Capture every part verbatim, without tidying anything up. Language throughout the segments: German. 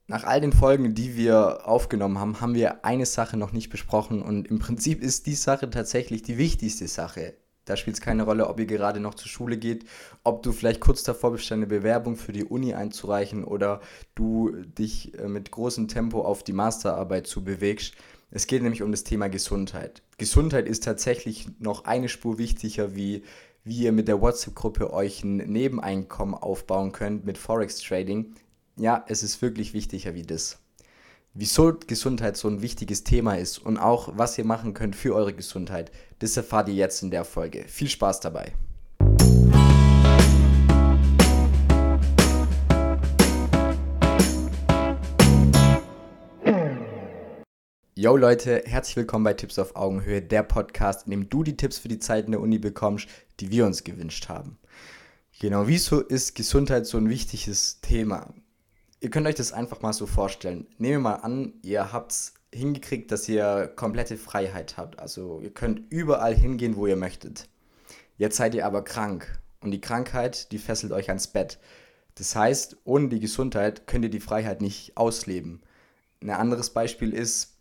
Nach all den Folgen, die wir aufgenommen haben, haben wir eine Sache noch nicht besprochen und im Prinzip ist die Sache tatsächlich die wichtigste Sache. Da spielt es keine Rolle, ob ihr gerade noch zur Schule geht, ob du vielleicht kurz davor bist, eine Bewerbung für die Uni einzureichen oder du dich äh, mit großem Tempo auf die Masterarbeit zu bewegst. Es geht nämlich um das Thema Gesundheit. Gesundheit ist tatsächlich noch eine Spur wichtiger, wie, wie ihr mit der WhatsApp-Gruppe euch ein Nebeneinkommen aufbauen könnt mit Forex-Trading. Ja, es ist wirklich wichtiger wie das. Wieso Gesundheit so ein wichtiges Thema ist und auch was ihr machen könnt für eure Gesundheit, das erfahrt ihr jetzt in der Folge. Viel Spaß dabei! Yo Leute, herzlich willkommen bei Tipps auf Augenhöhe, der Podcast, in dem du die Tipps für die Zeit in der Uni bekommst, die wir uns gewünscht haben. Genau, wieso ist Gesundheit so ein wichtiges Thema? Ihr könnt euch das einfach mal so vorstellen. Nehmen wir mal an, ihr habt es hingekriegt, dass ihr komplette Freiheit habt. Also ihr könnt überall hingehen, wo ihr möchtet. Jetzt seid ihr aber krank und die Krankheit, die fesselt euch ans Bett. Das heißt, ohne die Gesundheit könnt ihr die Freiheit nicht ausleben. Ein anderes Beispiel ist,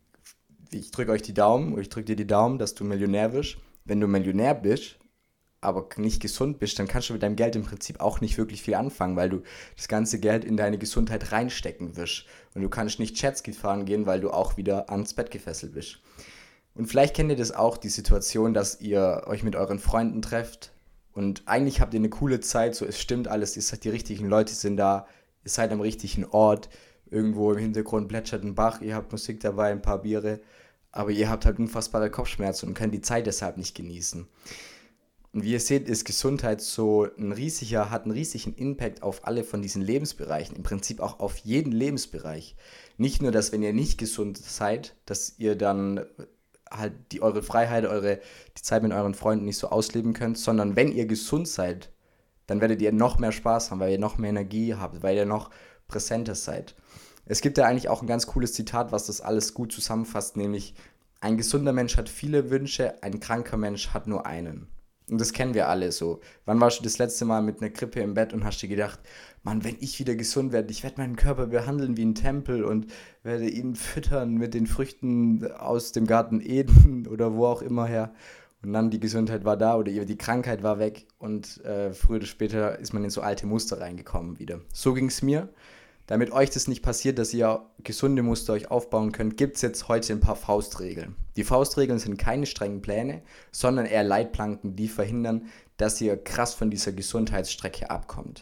ich drücke euch die Daumen, oder ich drücke dir die Daumen, dass du Millionär wirst. Wenn du Millionär bist, aber nicht gesund bist, dann kannst du mit deinem Geld im Prinzip auch nicht wirklich viel anfangen, weil du das ganze Geld in deine Gesundheit reinstecken wirst. Und du kannst nicht Jetski fahren gehen, weil du auch wieder ans Bett gefesselt bist. Und vielleicht kennt ihr das auch, die Situation, dass ihr euch mit euren Freunden trefft und eigentlich habt ihr eine coole Zeit, so es stimmt alles, ihr seid die richtigen Leute sind da, ihr seid am richtigen Ort, irgendwo im Hintergrund plätschert ein Bach, ihr habt Musik dabei, ein paar Biere, aber ihr habt halt unfassbare Kopfschmerzen und könnt die Zeit deshalb nicht genießen. Und wie ihr seht, ist Gesundheit so ein riesiger, hat einen riesigen Impact auf alle von diesen Lebensbereichen, im Prinzip auch auf jeden Lebensbereich. Nicht nur, dass wenn ihr nicht gesund seid, dass ihr dann halt die, eure Freiheit, eure, die Zeit mit euren Freunden nicht so ausleben könnt, sondern wenn ihr gesund seid, dann werdet ihr noch mehr Spaß haben, weil ihr noch mehr Energie habt, weil ihr noch präsenter seid. Es gibt ja eigentlich auch ein ganz cooles Zitat, was das alles gut zusammenfasst, nämlich ein gesunder Mensch hat viele Wünsche, ein kranker Mensch hat nur einen. Und das kennen wir alle so. Wann warst du das letzte Mal mit einer Grippe im Bett und hast dir gedacht, Mann, wenn ich wieder gesund werde, ich werde meinen Körper behandeln wie ein Tempel und werde ihn füttern mit den Früchten aus dem Garten Eden oder wo auch immer her. Und dann die Gesundheit war da oder die Krankheit war weg und äh, früher oder später ist man in so alte Muster reingekommen wieder. So ging es mir. Damit euch das nicht passiert, dass ihr gesunde Muster euch aufbauen könnt, gibt es jetzt heute ein paar Faustregeln. Die Faustregeln sind keine strengen Pläne, sondern eher Leitplanken, die verhindern, dass ihr krass von dieser Gesundheitsstrecke abkommt.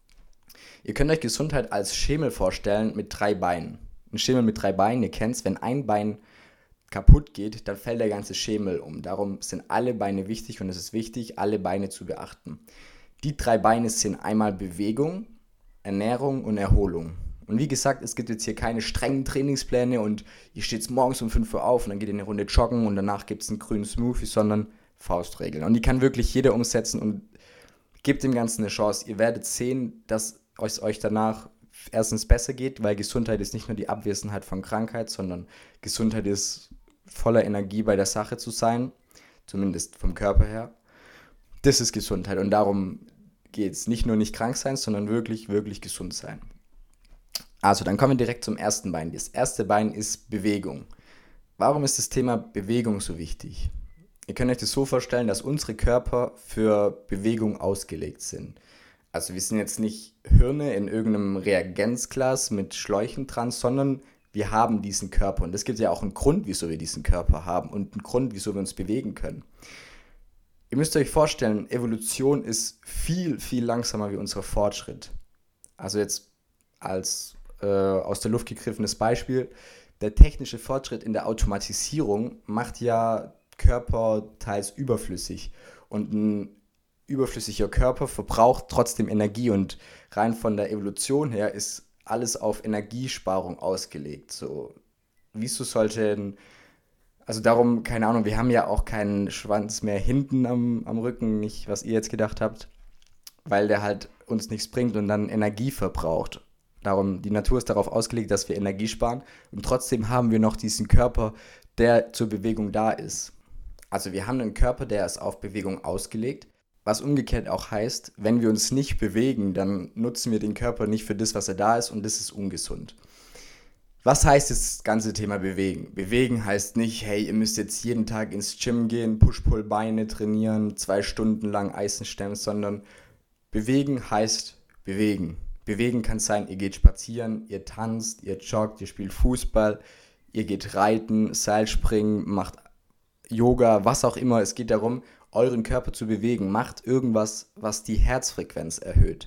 Ihr könnt euch Gesundheit als Schemel vorstellen mit drei Beinen. Ein Schemel mit drei Beinen, ihr kennt es, wenn ein Bein kaputt geht, dann fällt der ganze Schemel um. Darum sind alle Beine wichtig und es ist wichtig, alle Beine zu beachten. Die drei Beine sind einmal Bewegung, Ernährung und Erholung. Und wie gesagt, es gibt jetzt hier keine strengen Trainingspläne und ihr steht morgens um fünf Uhr auf und dann geht ihr eine Runde joggen und danach gibt es einen grünen Smoothie, sondern Faustregeln. Und die kann wirklich jeder umsetzen und gebt dem Ganzen eine Chance. Ihr werdet sehen, dass es euch danach erstens besser geht, weil Gesundheit ist nicht nur die Abwesenheit von Krankheit, sondern Gesundheit ist voller Energie bei der Sache zu sein, zumindest vom Körper her. Das ist Gesundheit und darum geht es nicht nur nicht krank sein, sondern wirklich, wirklich gesund sein. Also, dann kommen wir direkt zum ersten Bein. Das erste Bein ist Bewegung. Warum ist das Thema Bewegung so wichtig? Ihr könnt euch das so vorstellen, dass unsere Körper für Bewegung ausgelegt sind. Also wir sind jetzt nicht Hirne in irgendeinem Reagenzglas mit Schläuchen dran, sondern wir haben diesen Körper. Und es gibt ja auch einen Grund, wieso wir diesen Körper haben und einen Grund, wieso wir uns bewegen können. Ihr müsst euch vorstellen, Evolution ist viel, viel langsamer wie unser Fortschritt. Also jetzt als äh, aus der Luft gegriffenes Beispiel, der technische Fortschritt in der Automatisierung macht ja Körper teils überflüssig. Und ein überflüssiger Körper verbraucht trotzdem Energie und rein von der Evolution her ist alles auf Energiesparung ausgelegt. So, wieso sollte ein Also darum, keine Ahnung, wir haben ja auch keinen Schwanz mehr hinten am, am Rücken, nicht was ihr jetzt gedacht habt, weil der halt uns nichts bringt und dann Energie verbraucht. Darum, die Natur ist darauf ausgelegt, dass wir Energie sparen und trotzdem haben wir noch diesen Körper, der zur Bewegung da ist. Also wir haben einen Körper, der ist auf Bewegung ausgelegt, Was umgekehrt auch heißt, wenn wir uns nicht bewegen, dann nutzen wir den Körper nicht für das, was er da ist, und das ist ungesund. Was heißt das ganze Thema Bewegen? Bewegen heißt nicht, hey, ihr müsst jetzt jeden Tag ins Gym gehen, Push-Pull-Beine trainieren, zwei Stunden lang Eisen stemmen, sondern Bewegen heißt bewegen. Bewegen kann sein, ihr geht spazieren, ihr tanzt, ihr joggt, ihr spielt Fußball, ihr geht reiten, Seilspringen, macht Yoga, was auch immer. Es geht darum, euren Körper zu bewegen. Macht irgendwas, was die Herzfrequenz erhöht.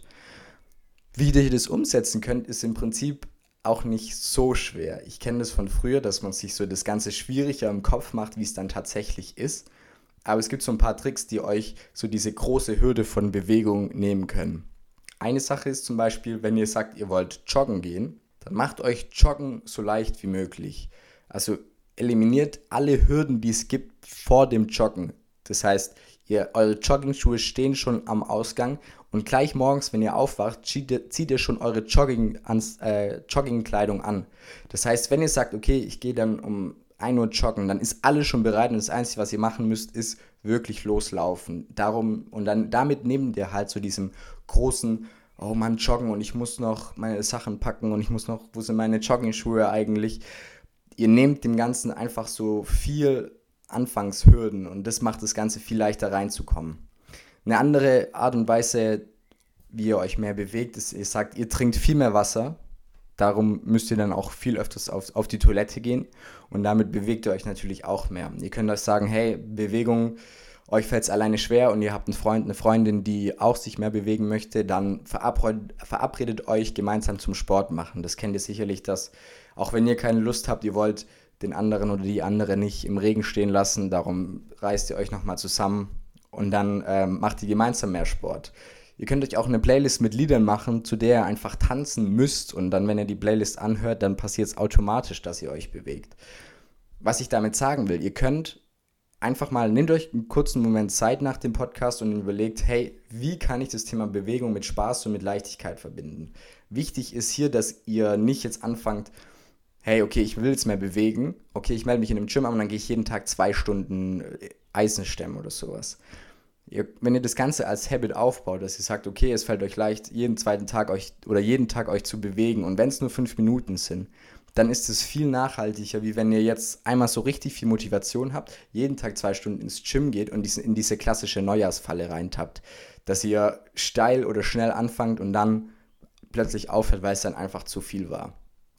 Wie ihr das umsetzen könnt, ist im Prinzip auch nicht so schwer. Ich kenne das von früher, dass man sich so das Ganze schwieriger im Kopf macht, wie es dann tatsächlich ist. Aber es gibt so ein paar Tricks, die euch so diese große Hürde von Bewegung nehmen können. Eine Sache ist zum Beispiel, wenn ihr sagt, ihr wollt joggen gehen, dann macht euch Joggen so leicht wie möglich. Also eliminiert alle Hürden, die es gibt vor dem Joggen. Das heißt, ihr, eure Jogging-Schuhe stehen schon am Ausgang und gleich morgens, wenn ihr aufwacht, zieht ihr, zieht ihr schon eure Jogging, äh, Joggingkleidung an. Das heißt, wenn ihr sagt, okay, ich gehe dann um ein Uhr joggen, dann ist alles schon bereit und das Einzige, was ihr machen müsst, ist wirklich loslaufen. Darum, und dann damit nehmt ihr halt so diesem großen, oh Mann, joggen und ich muss noch meine Sachen packen und ich muss noch, wo sind meine Jogging-Schuhe eigentlich? Ihr nehmt dem Ganzen einfach so viel Anfangshürden und das macht das Ganze viel leichter reinzukommen. Eine andere Art und Weise, wie ihr euch mehr bewegt, ist, ihr sagt, ihr trinkt viel mehr Wasser. Darum müsst ihr dann auch viel öfters auf, auf die Toilette gehen und damit bewegt ihr euch natürlich auch mehr. Ihr könnt euch sagen, hey, Bewegung, euch fällt es alleine schwer und ihr habt einen Freund, eine Freundin, die auch sich mehr bewegen möchte, dann verabredet, verabredet euch gemeinsam zum Sport machen. Das kennt ihr sicherlich, dass auch wenn ihr keine Lust habt, ihr wollt den anderen oder die andere nicht im Regen stehen lassen, darum reißt ihr euch nochmal zusammen und dann ähm, macht ihr gemeinsam mehr Sport. Ihr könnt euch auch eine Playlist mit Liedern machen, zu der ihr einfach tanzen müsst und dann, wenn ihr die Playlist anhört, dann passiert es automatisch, dass ihr euch bewegt. Was ich damit sagen will, ihr könnt einfach mal, nehmt euch einen kurzen Moment Zeit nach dem Podcast und überlegt, hey, wie kann ich das Thema Bewegung mit Spaß und mit Leichtigkeit verbinden? Wichtig ist hier, dass ihr nicht jetzt anfangt, hey, okay, ich will jetzt mehr bewegen, okay, ich melde mich in einem Gym an und dann gehe ich jeden Tag zwei Stunden Eisen stemmen oder sowas. Ihr, wenn ihr das Ganze als Habit aufbaut, dass ihr sagt, okay, es fällt euch leicht, jeden zweiten Tag euch oder jeden Tag euch zu bewegen und wenn es nur fünf Minuten sind, dann ist es viel nachhaltiger, wie wenn ihr jetzt einmal so richtig viel Motivation habt, jeden Tag zwei Stunden ins Gym geht und in diese klassische Neujahrsfalle reintappt, dass ihr steil oder schnell anfangt und dann plötzlich aufhört, weil es dann einfach zu viel war.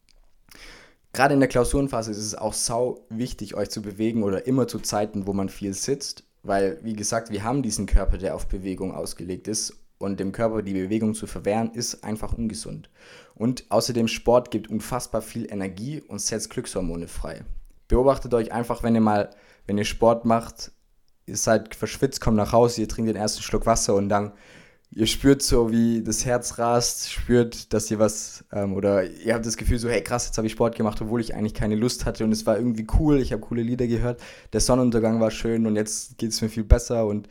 Gerade in der Klausurenphase ist es auch sau wichtig, euch zu bewegen oder immer zu Zeiten, wo man viel sitzt, weil, wie gesagt, wir haben diesen Körper, der auf Bewegung ausgelegt ist und dem Körper die Bewegung zu verwehren, ist einfach ungesund. Und außerdem, Sport gibt unfassbar viel Energie und setzt Glückshormone frei. Beobachtet euch einfach, wenn ihr mal, wenn ihr Sport macht, ihr seid verschwitzt, kommt nach Hause, ihr trinkt den ersten Schluck Wasser und dann ihr spürt so, wie das Herz rast, spürt, dass ihr was, ähm, oder ihr habt das Gefühl so, hey krass, jetzt habe ich Sport gemacht, obwohl ich eigentlich keine Lust hatte und es war irgendwie cool, ich habe coole Lieder gehört, der Sonnenuntergang war schön und jetzt geht es mir viel besser und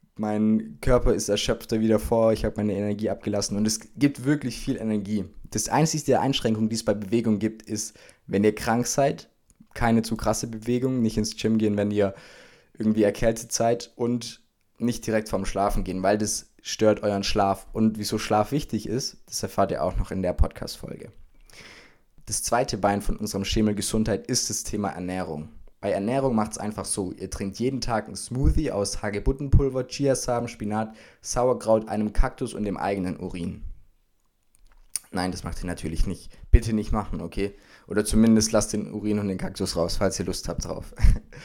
mein Körper ist erschöpfter wie davor, ich habe meine Energie abgelassen und es gibt wirklich viel Energie. Das einzige Einschränkung, die es bei Bewegung gibt, ist, wenn ihr krank seid, keine zu krasse Bewegung, nicht ins Gym gehen, wenn ihr irgendwie erkältet seid und nicht direkt vorm Schlafen gehen, weil das stört euren Schlaf. Und wieso Schlaf wichtig ist, das erfahrt ihr auch noch in der Podcast-Folge. Das zweite Bein von unserem Schemel Gesundheit ist das Thema Ernährung. Bei Ernährung macht es einfach so, ihr trinkt jeden Tag einen Smoothie aus Hagebuttenpulver, Chiasamen, Spinat, Sauerkraut, einem Kaktus und dem eigenen Urin. Nein, das macht ihr natürlich nicht. Bitte nicht machen, okay? Oder zumindest lasst den Urin und den Kaktus raus, falls ihr Lust habt drauf.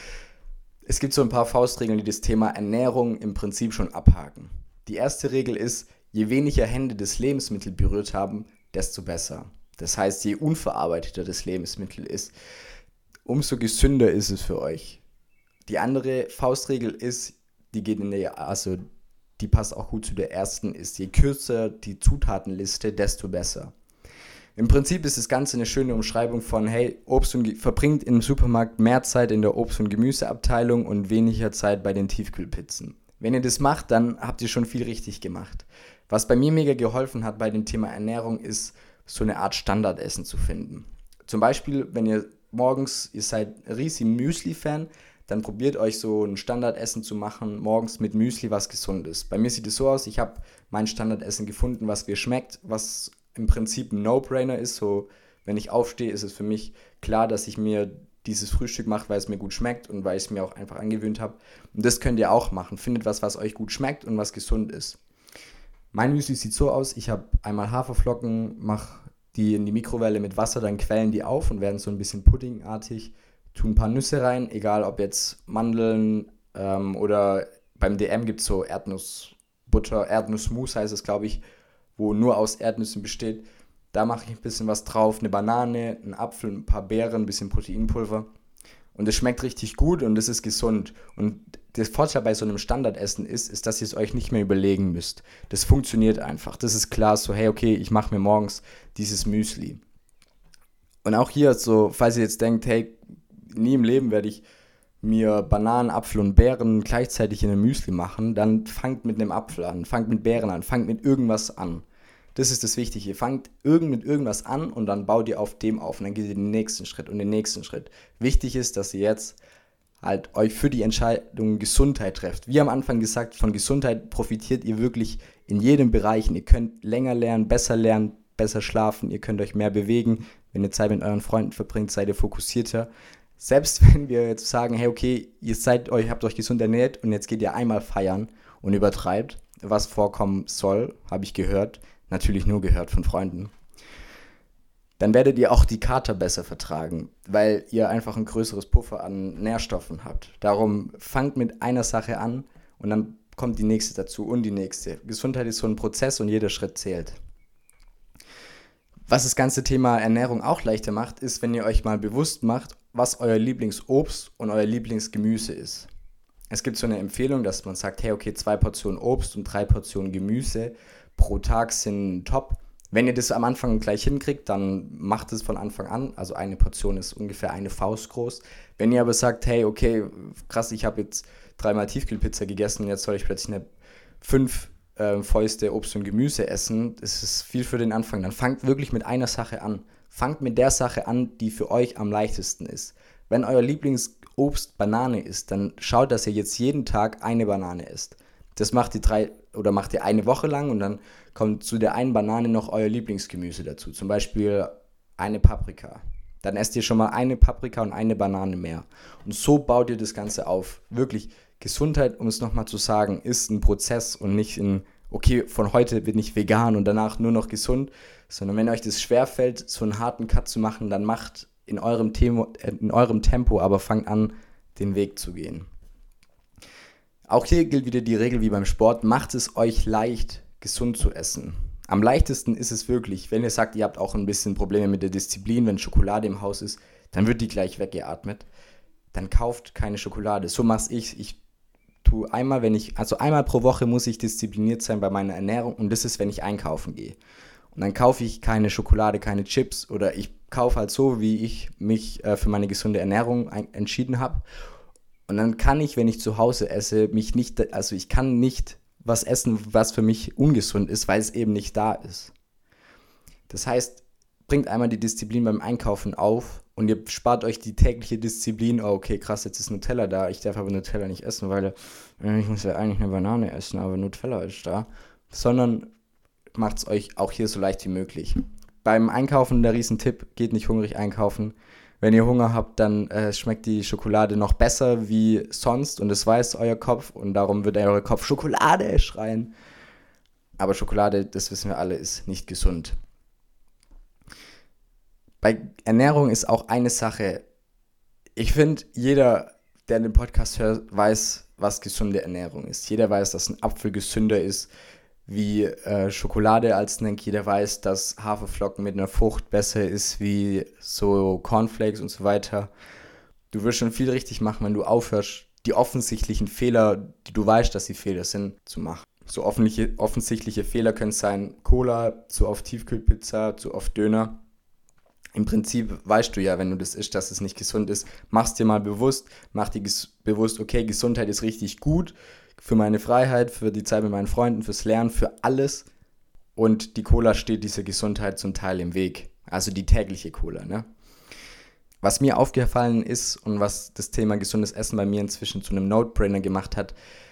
Es gibt so ein paar Faustregeln, die das Thema Ernährung im Prinzip schon abhaken. Die erste Regel ist, je weniger Hände das Lebensmittel berührt haben, desto besser. Das heißt, je unverarbeiteter das Lebensmittel ist, umso gesünder ist es für euch. Die andere Faustregel ist, die geht in der, also die passt auch gut zu der ersten, ist, je kürzer die Zutatenliste, desto besser. Im Prinzip ist das Ganze eine schöne Umschreibung von, hey, Obst und Ge- verbringt im Supermarkt mehr Zeit in der Obst- und Gemüseabteilung und weniger Zeit bei den Tiefkühlpizzen. Wenn ihr das macht, dann habt ihr schon viel richtig gemacht. Was bei mir mega geholfen hat bei dem Thema Ernährung, ist so eine Art Standardessen zu finden. Zum Beispiel, wenn ihr morgens, ihr seid riesig Müsli-Fan, dann probiert euch so ein Standardessen zu machen, morgens mit Müsli, was gesund ist. Bei mir sieht es so aus, ich habe mein Standardessen gefunden, was mir schmeckt, was im Prinzip ein No-Brainer ist. So, wenn ich aufstehe, ist es für mich klar, dass ich mir dieses Frühstück mache, weil es mir gut schmeckt und weil ich es mir auch einfach angewöhnt habe. Und das könnt ihr auch machen. Findet was, was euch gut schmeckt und was gesund ist. Mein Müsli sieht so aus, ich habe einmal Haferflocken, mache die in die Mikrowelle mit Wasser, dann quellen die auf und werden so ein bisschen puddingartig. Tue ein paar Nüsse rein, egal ob jetzt Mandeln ähm, oder beim D M gibt es so Erdnussbutter, Erdnussmus heißt es, glaube ich, wo nur aus Erdnüssen besteht. Da mache ich ein bisschen was drauf, eine Banane, einen Apfel, ein paar Beeren, ein bisschen Proteinpulver. Und es schmeckt richtig gut und es ist gesund. Und der Vorteil bei so einem Standardessen ist, ist, dass ihr es euch nicht mehr überlegen müsst. Das funktioniert einfach. Das ist klar, so hey, okay, ich mache mir morgens dieses Müsli. Und auch hier so, falls ihr jetzt denkt, hey, nie im Leben werde ich mir Bananen, Apfel und Beeren gleichzeitig in einem Müsli machen, dann fangt mit einem Apfel an, fangt mit Beeren an, fangt mit irgendwas an. Das ist das Wichtige. Ihr fangt irgend mit irgendwas an und dann baut ihr auf dem auf und dann geht ihr den nächsten Schritt und den nächsten Schritt. Wichtig ist, dass ihr jetzt halt euch für die Entscheidung Gesundheit trefft. Wie am Anfang gesagt, von Gesundheit profitiert ihr wirklich in jedem Bereich. Ihr könnt länger lernen, besser lernen, besser schlafen, ihr könnt euch mehr bewegen. Wenn ihr Zeit mit euren Freunden verbringt, seid ihr fokussierter. Selbst wenn wir jetzt sagen, hey, okay, ihr seid euch, habt euch gesund ernährt und jetzt geht ihr einmal feiern und übertreibt, was vorkommen soll, habe ich gehört, natürlich nur gehört von Freunden, dann werdet ihr auch die Kater besser vertragen, weil ihr einfach ein größeres Puffer an Nährstoffen habt. Darum fangt mit einer Sache an und dann kommt die nächste dazu und die nächste. Gesundheit ist so ein Prozess und jeder Schritt zählt. Was das ganze Thema Ernährung auch leichter macht, ist, wenn ihr euch mal bewusst macht, was euer Lieblingsobst und euer Lieblingsgemüse ist. Es gibt so eine Empfehlung, dass man sagt, hey, okay, zwei Portionen Obst und drei Portionen Gemüse pro Tag sind top. Wenn ihr das am Anfang gleich hinkriegt, dann macht es von Anfang an. Also eine Portion ist ungefähr eine Faust groß. Wenn ihr aber sagt, hey, okay, krass, ich habe jetzt dreimal Tiefkühlpizza gegessen und jetzt soll ich plötzlich eine fünf äh, Fäuste Obst und Gemüse essen, das ist viel für den Anfang. Dann fangt wirklich mit einer Sache an. Fangt mit der Sache an, die für euch am leichtesten ist. Wenn euer Lieblingsobst Banane ist, dann schaut, dass ihr jetzt jeden Tag eine Banane isst. Das macht ihr drei oder macht ihr eine Woche lang und dann kommt zu der einen Banane noch euer Lieblingsgemüse dazu. Zum Beispiel eine Paprika. Dann esst ihr schon mal eine Paprika und eine Banane mehr. Und so baut ihr das Ganze auf. Wirklich, Gesundheit, um es nochmal zu sagen, ist ein Prozess und nicht ein, okay, von heute bin ich vegan und danach nur noch gesund, sondern wenn euch das schwerfällt, so einen harten Cut zu machen, dann macht in eurem, Temo, in eurem Tempo, aber fangt an, den Weg zu gehen. Auch hier gilt wieder die Regel wie beim Sport, macht es euch leicht, gesund zu essen. Am leichtesten ist es wirklich, wenn ihr sagt, ihr habt auch ein bisschen Probleme mit der Disziplin, wenn Schokolade im Haus ist, dann wird die gleich weggeatmet. Dann kauft keine Schokolade. So mache ich. Ich tue einmal, wenn ich, also einmal pro Woche muss ich diszipliniert sein bei meiner Ernährung und das ist, wenn ich einkaufen gehe. Und dann kaufe ich keine Schokolade, keine Chips oder ich kaufe halt so, wie ich mich äh, für meine gesunde Ernährung ein- entschieden habe. Und dann kann ich, wenn ich zu Hause esse, mich nicht, also ich kann nicht was essen, was für mich ungesund ist, weil es eben nicht da ist. Das heißt, bringt einmal die Disziplin beim Einkaufen auf und ihr spart euch die tägliche Disziplin, oh, okay, krass, jetzt ist Nutella da, ich darf aber Nutella nicht essen, weil äh, ich muss ja eigentlich eine Banane essen, aber Nutella ist da. Sondern macht es euch auch hier so leicht wie möglich. Beim Einkaufen der Riesentipp, geht nicht hungrig einkaufen. Wenn ihr Hunger habt, dann äh, schmeckt die Schokolade noch besser wie sonst und das weiß euer Kopf und darum wird euer Kopf Schokolade schreien. Aber Schokolade, das wissen wir alle, ist nicht gesund. Bei Ernährung ist auch eine Sache, ich finde, jeder, der den Podcast hört, weiß, was gesunde Ernährung ist. Jeder weiß, dass ein Apfel gesünder ist wie äh, Schokolade als Snack. Jeder weiß, dass Haferflocken mit einer Frucht besser ist wie so Cornflakes und so weiter. Du wirst schon viel richtig machen, wenn du aufhörst, die offensichtlichen Fehler, die du weißt, dass sie Fehler sind, zu machen. So offensichtliche, offensichtliche Fehler können sein Cola, zu oft Tiefkühlpizza, zu oft Döner. Im Prinzip weißt du ja, wenn du das isst, dass es nicht gesund ist. Mach's dir mal bewusst, mach dir ges- bewusst, okay, Gesundheit ist richtig gut für meine Freiheit, für die Zeit mit meinen Freunden, fürs Lernen, für alles. Und die Cola steht dieser Gesundheit zum Teil im Weg. Also die tägliche Cola, ne? Was mir aufgefallen ist und was das Thema gesundes Essen bei mir inzwischen zu einem No-Brainer gemacht hat,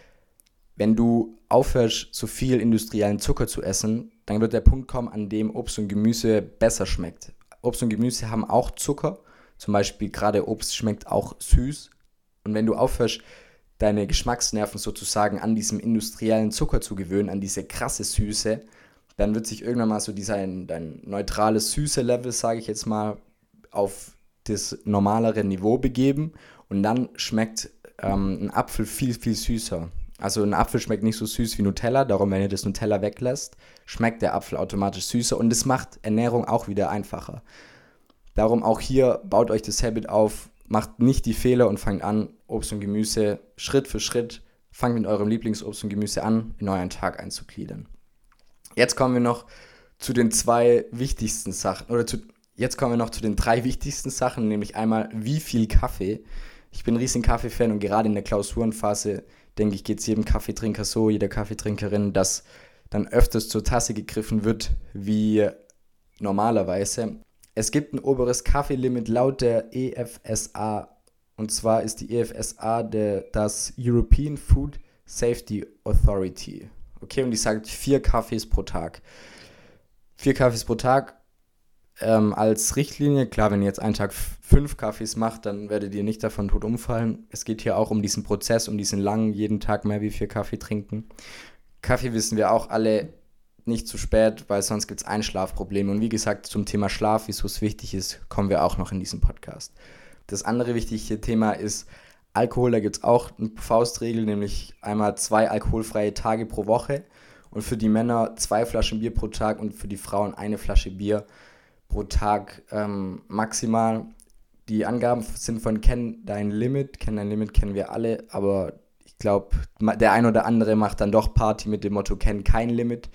wenn du aufhörst, so viel industriellen Zucker zu essen, dann wird der Punkt kommen, an dem Obst und Gemüse besser schmeckt. Obst und Gemüse haben auch Zucker, zum Beispiel gerade Obst schmeckt auch süß. Und wenn du aufhörst, deine Geschmacksnerven sozusagen an diesem industriellen Zucker zu gewöhnen, an diese krasse Süße, dann wird sich irgendwann mal so dieser, dein neutrales Süße-Level, sage ich jetzt mal, auf das normalere Niveau begeben und dann schmeckt ähm, ein Apfel viel, viel süßer. Also ein Apfel schmeckt nicht so süß wie Nutella, darum, wenn ihr das Nutella weglässt, schmeckt der Apfel automatisch süßer und das macht Ernährung auch wieder einfacher. Darum auch hier, baut euch das Habit auf, macht nicht die Fehler und fangt an, Obst und Gemüse Schritt für Schritt, fangt mit eurem Lieblingsobst und Gemüse an, in euren Tag einzugliedern. Jetzt kommen wir noch zu den zwei wichtigsten Sachen, oder zu, jetzt kommen wir noch zu den drei wichtigsten Sachen, nämlich einmal, wie viel Kaffee. Ich bin ein riesen Kaffee-Fan und gerade in der Klausurenphase, denke ich, geht es jedem Kaffeetrinker so, jeder Kaffeetrinkerin, dass dann öfters zur Tasse gegriffen wird, wie normalerweise. Es gibt ein oberes Kaffeelimit laut der E F S A. Und zwar ist die E F S A der, das European Food Safety Authority. Okay, und die sagt vier Kaffees pro Tag. Vier Kaffees pro Tag ähm, als Richtlinie. Klar, wenn ihr jetzt einen Tag f- fünf Kaffees macht, dann werdet ihr nicht davon tot umfallen. Es geht hier auch um diesen Prozess, um diesen langen, jeden Tag mehr wie vier Kaffee trinken. Kaffee wissen wir auch alle, nicht zu spät, weil sonst gibt es Einschlafprobleme. Und wie gesagt, zum Thema Schlaf, wieso es wichtig ist, kommen wir auch noch in diesem Podcast. Das andere wichtige Thema ist Alkohol. Da gibt es auch eine Faustregel, nämlich einmal zwei alkoholfreie Tage pro Woche. Und für die Männer zwei Flaschen Bier pro Tag und für die Frauen eine Flasche Bier pro Tag ähm, maximal. Die Angaben sind von Kenn Dein Limit. Kenn Dein Limit kennen wir alle, aber ich glaube, der ein oder andere macht dann doch Party mit dem Motto Kenn kein Limit.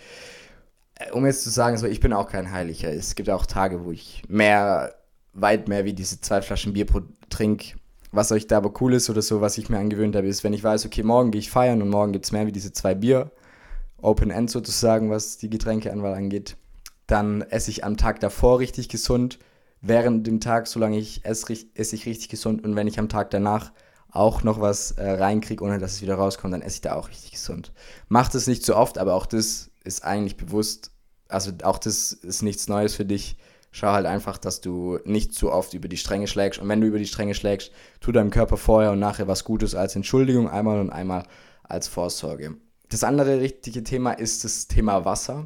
Um jetzt zu sagen, so, ich bin auch kein Heiliger. Es gibt auch Tage, wo ich mehr, weit mehr wie diese zwei Flaschen Bier pro trinke. Was euch da aber cool ist oder so, was ich mir angewöhnt habe, ist, wenn ich weiß, okay, morgen gehe ich feiern und morgen gibt es mehr wie diese zwei Bier, Open End sozusagen, was die Getränkeanwahl angeht, dann esse ich am Tag davor richtig gesund, während dem Tag, solange ich esse, esse ich richtig gesund und wenn ich am Tag danach auch noch was äh, reinkriege, ohne dass es wieder rauskommt, dann esse ich da auch richtig gesund. Macht es nicht so oft, aber auch das ist eigentlich bewusst, also auch das ist nichts Neues für dich. Schau halt einfach, dass du nicht zu oft über die Stränge schlägst. Und wenn du über die Stränge schlägst, tu deinem Körper vorher und nachher was Gutes als Entschuldigung, einmal und einmal als Vorsorge. Das andere richtige Thema ist das Thema Wasser.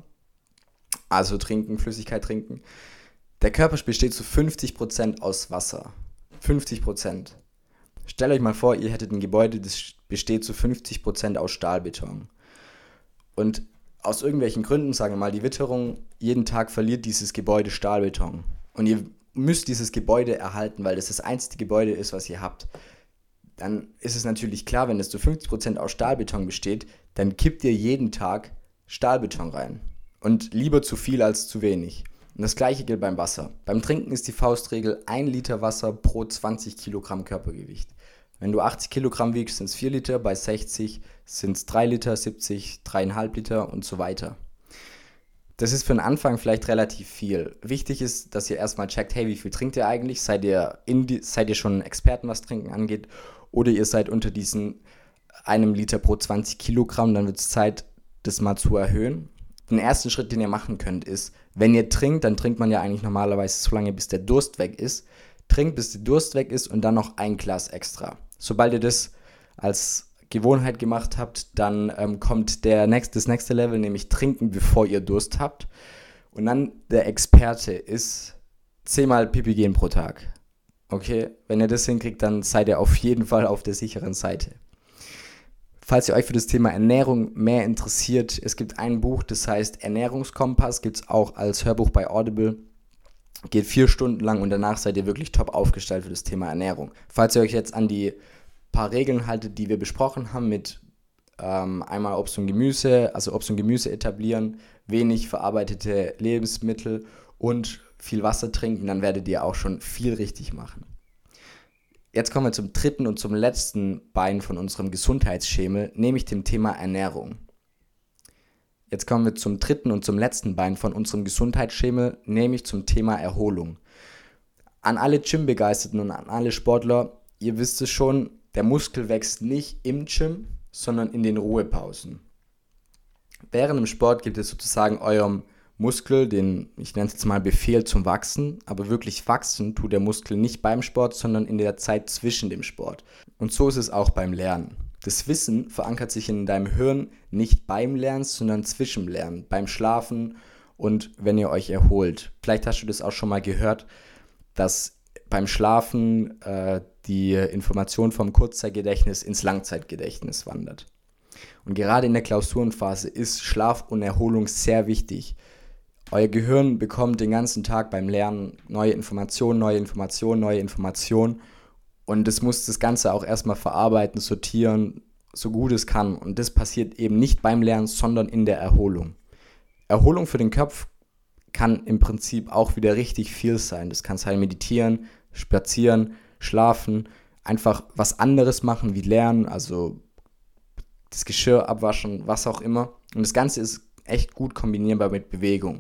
Also trinken, Flüssigkeit trinken. Der Körper besteht zu fünfzig Prozent aus Wasser. fünfzig Prozent. Stellt euch mal vor, ihr hättet ein Gebäude, das besteht zu fünfzig Prozent aus Stahlbeton. Und aus irgendwelchen Gründen, sagen wir mal, die Witterung, jeden Tag verliert dieses Gebäude Stahlbeton. Und ihr müsst dieses Gebäude erhalten, weil das das einzige Gebäude ist, was ihr habt. Dann ist es natürlich klar, wenn es zu fünfzig Prozent aus Stahlbeton besteht, dann kippt ihr jeden Tag Stahlbeton rein. Und lieber zu viel als zu wenig. Und das gleiche gilt beim Wasser. Beim Trinken ist die Faustregel ein Liter Wasser pro zwanzig Kilogramm Körpergewicht. Wenn du achtzig Kilogramm wiegst, sind es vier Liter, bei sechzig sind es drei Liter, siebzig, drei Komma fünf Liter und so weiter. Das ist für den Anfang vielleicht relativ viel. Wichtig ist, dass ihr erstmal checkt, hey, wie viel trinkt ihr eigentlich? Seid ihr, in die, seid ihr schon Experten, was Trinken angeht? Oder ihr seid unter diesen einem Liter pro zwanzig Kilogramm, dann wird es Zeit, das mal zu erhöhen. Den ersten Schritt, den ihr machen könnt, ist, wenn ihr trinkt, dann trinkt man ja eigentlich normalerweise so lange, bis der Durst weg ist. Trinkt, bis der Durst weg ist und dann noch ein Glas extra. Sobald ihr das als Gewohnheit gemacht habt, dann ähm, kommt der nächste, das nächste Level, nämlich trinken, bevor ihr Durst habt. Und dann der Experte ist zehnmal Pipi gehen pro Tag. Okay, wenn ihr das hinkriegt, dann seid ihr auf jeden Fall auf der sicheren Seite. Falls ihr euch für das Thema Ernährung mehr interessiert, es gibt ein Buch, das heißt Ernährungskompass, gibt es auch als Hörbuch bei Audible. Geht vier Stunden lang und danach seid ihr wirklich top aufgestellt für das Thema Ernährung. Falls ihr euch jetzt an die paar Regeln haltet, die wir besprochen haben, mit ähm, einmal Obst und Gemüse, also Obst und Gemüse etablieren, wenig verarbeitete Lebensmittel und viel Wasser trinken, dann werdet ihr auch schon viel richtig machen. Jetzt kommen wir zum dritten und zum letzten Bein von unserem Gesundheitsschemel, nämlich dem Thema Ernährung. Jetzt kommen wir zum dritten und zum letzten Bein von unserem Gesundheitsschemel, nämlich zum Thema Erholung. an alle Gym-Begeisterten und an alle Sportler, ihr wisst es schon, der Muskel wächst nicht im Gym, sondern in den Ruhepausen. Während dem Sport gibt es sozusagen eurem Muskel, den, ich nenne es jetzt mal Befehl zum Wachsen, aber wirklich wachsen tut der Muskel nicht beim Sport, sondern in der Zeit zwischen dem Sport. Und so ist es auch beim Lernen. Das Wissen verankert sich in deinem Hirn nicht beim Lernen, sondern zwischen dem Lernen, beim Schlafen und wenn ihr euch erholt. Vielleicht hast du das auch schon mal gehört, dass beim Schlafen äh, die Information vom Kurzzeitgedächtnis ins Langzeitgedächtnis wandert. Und gerade in der Klausurenphase ist Schlaf und Erholung sehr wichtig. Euer Gehirn bekommt den ganzen Tag beim Lernen neue Informationen, neue Informationen, neue Informationen und es muss das Ganze auch erstmal verarbeiten, sortieren, so gut es kann. Und das passiert eben nicht beim Lernen, sondern in der Erholung. Erholung für den Kopf kann im Prinzip auch wieder richtig viel sein. Das kann sein meditieren, spazieren, schlafen, einfach was anderes machen wie lernen, also das Geschirr abwaschen, was auch immer. Und das Ganze ist echt gut kombinierbar mit Bewegung.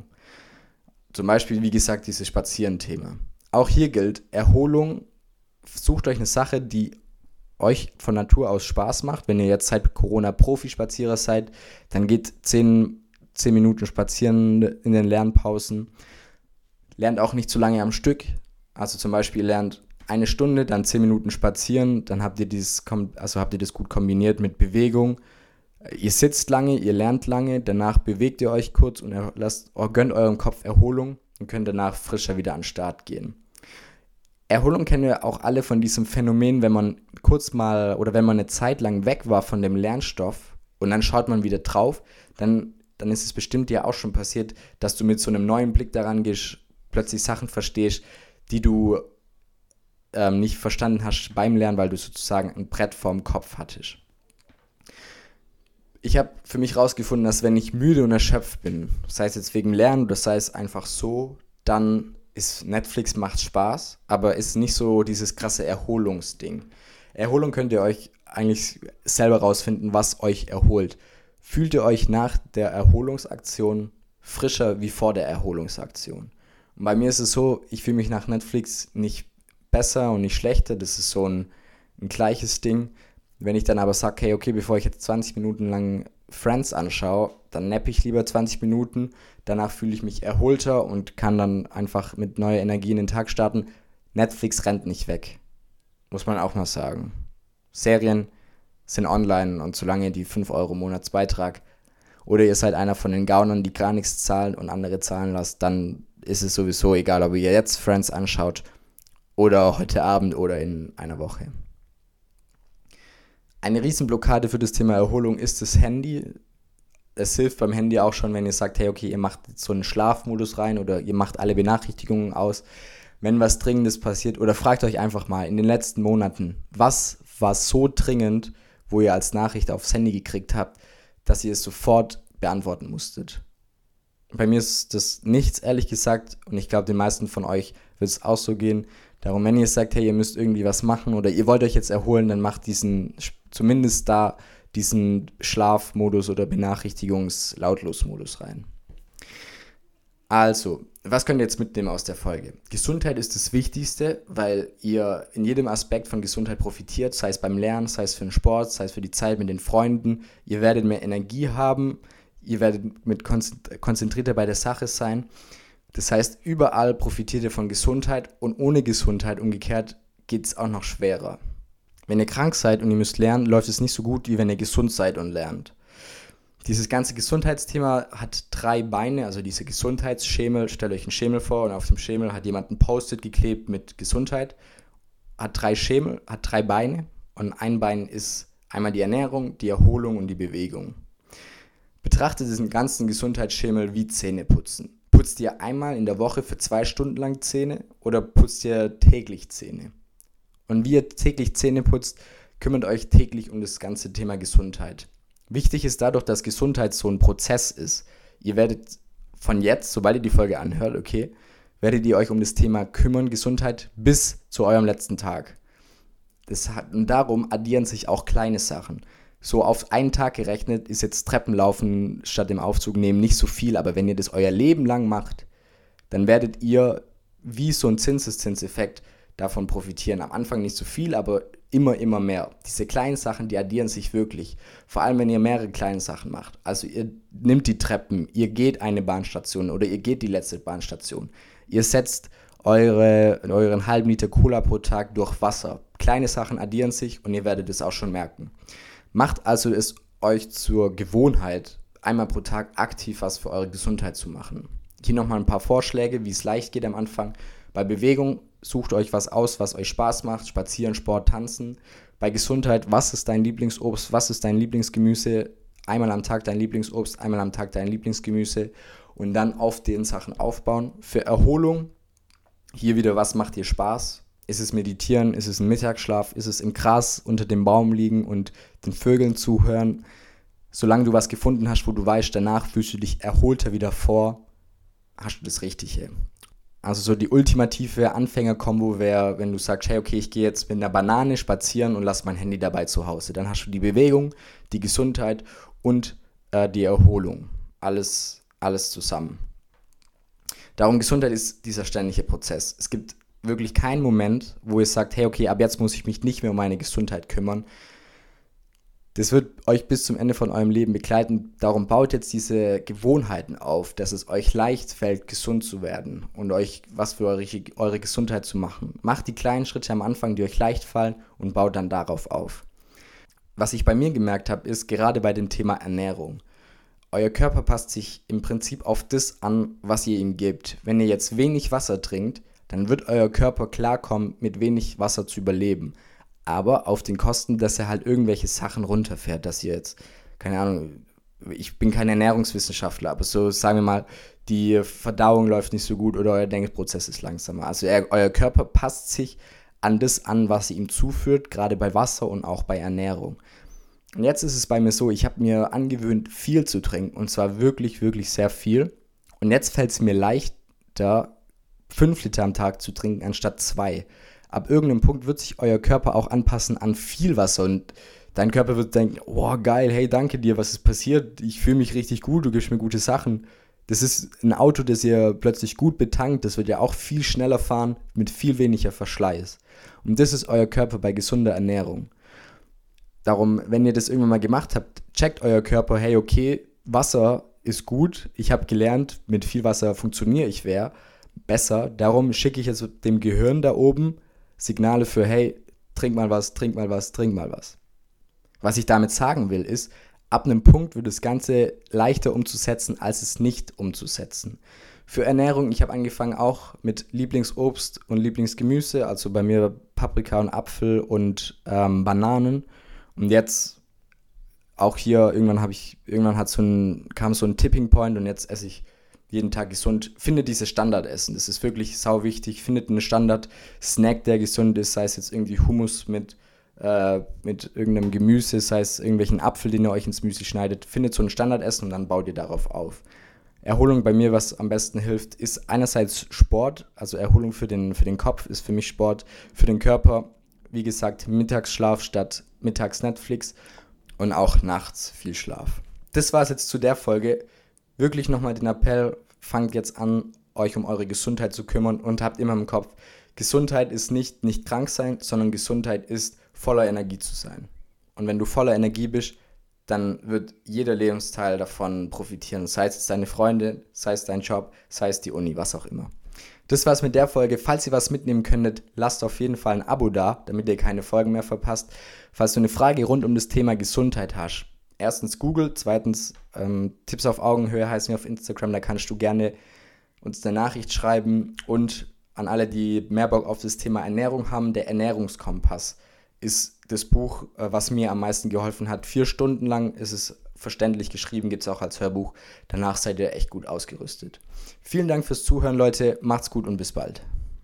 Zum Beispiel, wie gesagt, dieses Spazieren-Thema. Auch hier gilt, Erholung, sucht euch eine Sache, die euch von Natur aus Spaß macht. Wenn ihr jetzt seit Corona Profispazierer seid, dann geht zehn Minuten spazieren in den Lernpausen. Lernt auch nicht zu lange am Stück. Also zum Beispiel ihr lernt eine Stunde, dann zehn Minuten spazieren, dann habt ihr, dieses, also habt ihr das gut kombiniert mit Bewegung. Ihr sitzt lange, ihr lernt lange, danach bewegt ihr euch kurz und lasst, gönnt eurem Kopf Erholung und könnt danach frischer wieder an den Start gehen. Erholung kennen wir auch alle von diesem Phänomen, wenn man kurz mal oder wenn man eine Zeit lang weg war von dem Lernstoff und dann schaut man wieder drauf, dann, dann ist es bestimmt ja auch schon passiert, dass du mit so einem neuen Blick daran gehst, plötzlich Sachen verstehst, die du ähm, nicht verstanden hast beim Lernen, weil du sozusagen ein Brett vorm Kopf hattest. Ich habe für mich rausgefunden, dass wenn ich müde und erschöpft bin, sei es jetzt wegen Lernen oder sei es einfach so, dann ist Netflix macht Spaß, aber ist nicht so dieses krasse Erholungsding. Erholung könnt ihr euch eigentlich selber rausfinden, was euch erholt. Fühlt ihr euch nach der Erholungsaktion frischer wie vor der Erholungsaktion? Und bei mir ist es so, ich fühle mich nach Netflix nicht besser und nicht schlechter, das ist so ein, ein gleiches Ding. Wenn ich dann aber sage, hey, okay, bevor ich jetzt zwanzig Minuten lang Friends anschaue, dann nappe ich lieber zwanzig Minuten, danach fühle ich mich erholter und kann dann einfach mit neuer Energie in den Tag starten. Netflix rennt nicht weg, muss man auch mal sagen. Serien sind online und solange die fünf Euro Monatsbeitrag oder ihr seid einer von den Gaunern, die gar nichts zahlen und andere zahlen lasst, dann ist es sowieso egal, ob ihr jetzt Friends anschaut oder heute Abend oder in einer Woche. Eine Riesenblockade für das Thema Erholung ist das Handy. Es hilft beim Handy auch schon, wenn ihr sagt, hey, okay, ihr macht so einen Schlafmodus rein oder ihr macht alle Benachrichtigungen aus, wenn was Dringendes passiert. Oder fragt euch einfach mal in den letzten Monaten, was war so dringend, wo ihr als Nachricht aufs Handy gekriegt habt, dass ihr es sofort beantworten musstet. Bei mir ist das nichts, ehrlich gesagt, und ich glaube, den meisten von euch wird es auch so gehen. Darum, wenn ihr sagt, hey, ihr müsst irgendwie was machen oder ihr wollt euch jetzt erholen, dann macht diesen, zumindest da, diesen Schlafmodus oder Benachrichtigungs-Lautlos-Modus rein. Also, was könnt ihr jetzt mitnehmen aus der Folge? Gesundheit ist das Wichtigste, weil ihr in jedem Aspekt von Gesundheit profitiert, sei es beim Lernen, sei es für den Sport, sei es für die Zeit mit den Freunden. Ihr werdet mehr Energie haben, ihr werdet mit konzentrierter bei der Sache sein. Das heißt, überall profitiert ihr von Gesundheit und ohne Gesundheit, umgekehrt, geht es auch noch schwerer. Wenn ihr krank seid und ihr müsst lernen, läuft es nicht so gut, wie wenn ihr gesund seid und lernt. Dieses ganze Gesundheitsthema hat drei Beine, also diese Gesundheitsschemel, stellt euch einen Schemel vor und auf dem Schemel hat jemand ein Post-it geklebt mit Gesundheit, hat drei Schemel, hat drei Beine und ein Bein ist einmal die Ernährung, die Erholung und die Bewegung. Betrachtet diesen ganzen Gesundheitsschemel wie Zähneputzen. Putzt ihr einmal in der Woche für zwei Stunden lang Zähne oder putzt ihr täglich Zähne? Und wie ihr täglich Zähne putzt, kümmert euch täglich um das ganze Thema Gesundheit. Wichtig ist dadurch, dass Gesundheit so ein Prozess ist. Ihr werdet von jetzt, sobald ihr die Folge anhört, okay, werdet ihr euch um das Thema kümmern, Gesundheit, bis zu eurem letzten Tag. Das hat, und darum addieren sich auch kleine Sachen. So auf einen Tag gerechnet ist jetzt Treppenlaufen statt dem Aufzug nehmen nicht so viel, aber wenn ihr das euer Leben lang macht, dann werdet ihr wie so ein Zinseszinseffekt davon profitieren. Am Anfang nicht so viel, aber immer, immer mehr. Diese kleinen Sachen, die addieren sich wirklich. Vor allem, wenn ihr mehrere kleine Sachen macht. Also ihr nehmt die Treppen, ihr geht eine Bahnstation oder ihr geht die letzte Bahnstation. Ihr setzt eure, euren halben Liter Cola pro Tag durch Wasser. Kleine Sachen addieren sich und ihr werdet es auch schon merken. Macht also es euch zur Gewohnheit, einmal pro Tag aktiv was für eure Gesundheit zu machen. Hier nochmal ein paar Vorschläge, wie es leicht geht am Anfang. Bei Bewegung sucht euch was aus, was euch Spaß macht. Spazieren, Sport, Tanzen. Bei Gesundheit, was ist dein Lieblingsobst, was ist dein Lieblingsgemüse? Einmal am Tag dein Lieblingsobst, einmal am Tag dein Lieblingsgemüse. Und dann auf den Sachen aufbauen. Für Erholung, hier wieder, was macht dir Spaß? Ist es Meditieren, ist es ein Mittagsschlaf, ist es im Gras unter dem Baum liegen und den Vögeln zuhören? Solange du was gefunden hast, wo du weißt, danach fühlst du dich erholter wieder vor, hast du das Richtige. Also so die ultimative Anfänger-Kombo wäre, wenn du sagst, hey, okay, ich gehe jetzt mit einer Banane spazieren und lasse mein Handy dabei zu Hause. Dann hast du die Bewegung, die Gesundheit und äh, die Erholung. Alles, alles zusammen. Darum, Gesundheit ist dieser ständige Prozess. Es gibt wirklich keinen Moment, wo ihr sagt, hey, okay, ab jetzt muss ich mich nicht mehr um meine Gesundheit kümmern. Das wird euch bis zum Ende von eurem Leben begleiten. Darum baut jetzt diese Gewohnheiten auf, dass es euch leicht fällt, gesund zu werden und euch was für eure, eure Gesundheit zu machen. Macht die kleinen Schritte am Anfang, die euch leicht fallen und baut dann darauf auf. Was ich bei mir gemerkt habe, ist gerade bei dem Thema Ernährung. Euer Körper passt sich im Prinzip auf das an, was ihr ihm gebt. Wenn ihr jetzt wenig Wasser trinkt, dann wird euer Körper klarkommen, mit wenig Wasser zu überleben. Aber auf den Kosten, dass er halt irgendwelche Sachen runterfährt, dass ihr jetzt, keine Ahnung, ich bin kein Ernährungswissenschaftler, aber so sagen wir mal, die Verdauung läuft nicht so gut oder euer Denkprozess ist langsamer. Also er, euer Körper passt sich an das an, was ihr ihm zuführt, gerade bei Wasser und auch bei Ernährung. Und jetzt ist es bei mir so, ich habe mir angewöhnt, viel zu trinken und zwar wirklich, wirklich sehr viel. Und jetzt fällt es mir leichter, fünf Liter am Tag zu trinken, anstatt zwei. Ab irgendeinem Punkt wird sich euer Körper auch anpassen an viel Wasser und dein Körper wird denken, oh geil, hey, danke dir, was ist passiert? Ich fühle mich richtig gut, du gibst mir gute Sachen. Das ist ein Auto, das ihr plötzlich gut betankt, das wird ja auch viel schneller fahren, mit viel weniger Verschleiß. Und das ist euer Körper bei gesunder Ernährung. Darum, wenn ihr das irgendwann mal gemacht habt, checkt euer Körper, hey, okay, Wasser ist gut, ich habe gelernt, mit viel Wasser funktioniere ich wer besser. Darum schicke ich jetzt dem Gehirn da oben Signale für, hey, trink mal was, trink mal was, trink mal was. Was ich damit sagen will, ist, ab einem Punkt wird das Ganze leichter umzusetzen, als es nicht umzusetzen. Für Ernährung, ich habe angefangen auch mit Lieblingsobst und Lieblingsgemüse, also bei mir Paprika und Apfel und ähm, Bananen. Und jetzt auch hier, irgendwann habe ich, irgendwann hat so ein, kam so ein Tipping Point und jetzt esse ich jeden Tag gesund. Findet dieses Standardessen, das ist wirklich sau wichtig. Findet einen Standard-Snack, der gesund ist, sei es jetzt irgendwie Hummus mit, äh, mit irgendeinem Gemüse, sei es irgendwelchen Apfel, den ihr euch ins Müsli schneidet. Findet so ein Standardessen und dann baut ihr darauf auf. Erholung bei mir, was am besten hilft, ist einerseits Sport, also Erholung für den, für den Kopf ist für mich Sport, für den Körper, wie gesagt, Mittagsschlaf statt mittags Netflix und auch nachts viel Schlaf. Das war es jetzt zu der Folge. Wirklich nochmal den Appell, fangt jetzt an, euch um eure Gesundheit zu kümmern und habt immer im Kopf, Gesundheit ist nicht nicht krank sein, sondern Gesundheit ist voller Energie zu sein. Und wenn du voller Energie bist, dann wird jeder Lebensteil davon profitieren. Sei es deine Freunde, sei es dein Job, sei es die Uni, was auch immer. Das war's mit der Folge. Falls ihr was mitnehmen könntet, lasst auf jeden Fall ein Abo da, damit ihr keine Folgen mehr verpasst. Falls du eine Frage rund um das Thema Gesundheit hast, erstens Google, zweitens ähm, Tipps auf Augenhöhe heißen wir auf Instagram, da kannst du gerne uns eine Nachricht schreiben. Und an alle, die mehr Bock auf das Thema Ernährung haben, der Ernährungskompass ist das Buch, äh, was mir am meisten geholfen hat. Vier Stunden lang ist es verständlich geschrieben, gibt es auch als Hörbuch. Danach seid ihr echt gut ausgerüstet. Vielen Dank fürs Zuhören, Leute. Macht's gut und bis bald.